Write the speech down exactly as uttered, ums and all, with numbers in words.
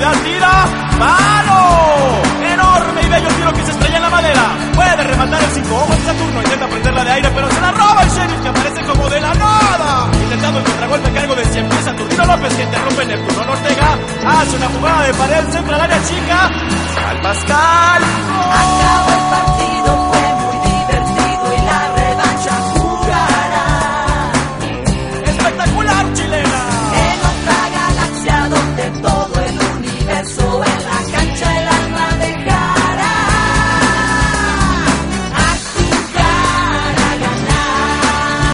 profundidad, tira, ¡palo! Enorme y bello tiro que se estrella en la madera. Puede rematar el cinco ojos de Saturno, intenta prenderla de aire, pero se la roba el sheriff, que aparece como de la nada. Intentando el contragolpe a cargo de cien pies, Saturnino López, que interrumpe Neptuno Ortega. Hace una jugada de pared, centra al área chica. Pascal Pascal. Acabó